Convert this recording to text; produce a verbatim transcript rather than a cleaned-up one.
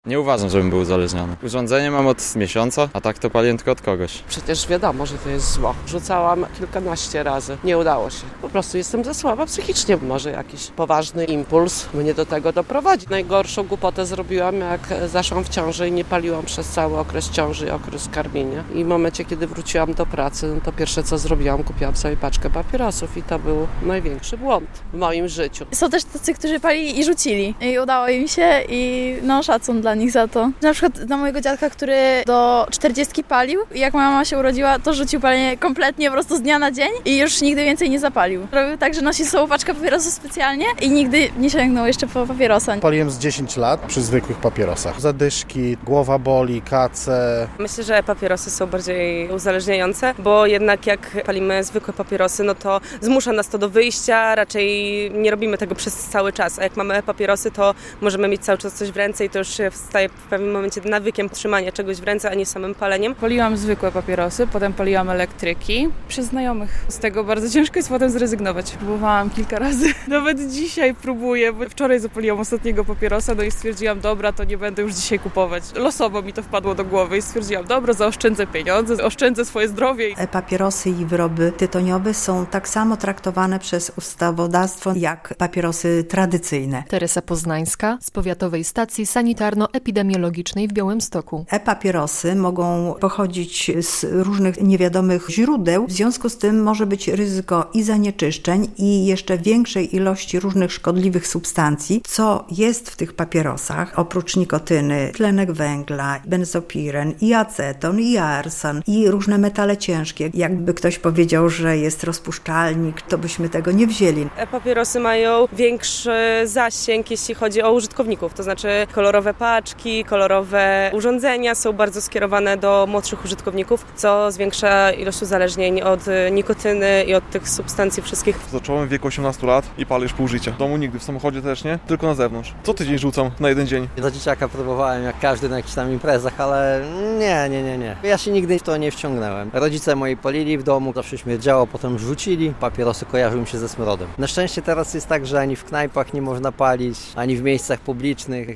Nie uważam, żebym był uzależniony. Urządzenie mam od miesiąca, a tak to paliłem tylko od kogoś. Przecież wiadomo, że to jest zło. Rzucałam kilkanaście razy. Nie udało się. Po prostu jestem za słaba psychicznie. Może jakiś poważny impuls mnie do tego doprowadzi. Najgorszą głupotę zrobiłam, jak zaszłam w ciąży i nie paliłam przez cały okres ciąży i okres karmienia. I w momencie, kiedy wróciłam do pracy, no to pierwsze co zrobiłam, kupiłam sobie paczkę papierosów i to był największy błąd w moim życiu. Są też tacy, którzy palili i rzucili. I udało im się i no szacun dla nich za to. Na przykład dla mojego dziadka, który do czterdziestki palił i jak moja mama się urodziła, to rzucił palenie kompletnie po prostu z dnia na dzień i już nigdy więcej nie zapalił. Robił tak, że nosi sobą paczkę papierosów specjalnie i nigdy nie sięgnął jeszcze po papierosa. Paliłem z dziesięć lat przy zwykłych papierosach. Zadyszki, głowa boli, kace. Myślę, że papierosy są bardziej uzależniające, bo jednak jak palimy zwykłe papierosy, no to zmusza nas to do wyjścia, raczej nie robimy tego przez cały czas, a jak mamy papierosy, to możemy mieć cały czas coś w ręce i to już staje w pewnym momencie nawykiem trzymania czegoś w ręce, a nie samym paleniem. Paliłam zwykłe papierosy, potem paliłam elektryki. Przez znajomych z tego bardzo ciężko jest potem zrezygnować. Próbowałam kilka razy. Nawet dzisiaj próbuję, bo wczoraj zapaliłam ostatniego papierosa, no i stwierdziłam, dobra, to nie będę już dzisiaj kupować. Losowo mi to wpadło do głowy i stwierdziłam, dobra, zaoszczędzę pieniądze, oszczędzę swoje zdrowie. Papierosy i wyroby tytoniowe są tak samo traktowane przez ustawodawstwo jak papierosy tradycyjne. Teresa Poznańska z Powiatowej Stacji Sanitarno-Epidemiologicznej w Białymstoku. E-papierosy mogą pochodzić z różnych niewiadomych źródeł, w związku z tym może być ryzyko i zanieczyszczeń i jeszcze większej ilości różnych szkodliwych substancji, co jest w tych papierosach, oprócz nikotyny, tlenek węgla, benzopiren, i aceton, i arsan, i różne metale ciężkie. Jakby ktoś powiedział, że jest rozpuszczalnik, to byśmy tego nie wzięli. E-papierosy mają większy zasięg, jeśli chodzi o użytkowników, to znaczy kolorowe paczki, kolorowe urządzenia są bardzo skierowane do młodszych użytkowników, co zwiększa ilość uzależnień od nikotyny i od tych substancji wszystkich. Zacząłem w wieku osiemnastu lat i palę już pół życia. W domu nigdy, w samochodzie też nie, tylko na zewnątrz. Co tydzień rzucam na jeden dzień. Do dzieciaka próbowałem jak każdy na jakichś tam imprezach, ale nie, nie, nie, nie. Ja się nigdy w to nie wciągnąłem. Rodzice moi palili w domu, zawsze śmierdziało, potem rzucili. Papierosy kojarzyły mi się ze smrodem. Na szczęście teraz jest tak, że ani w knajpach nie można palić, ani w miejscach publicznych.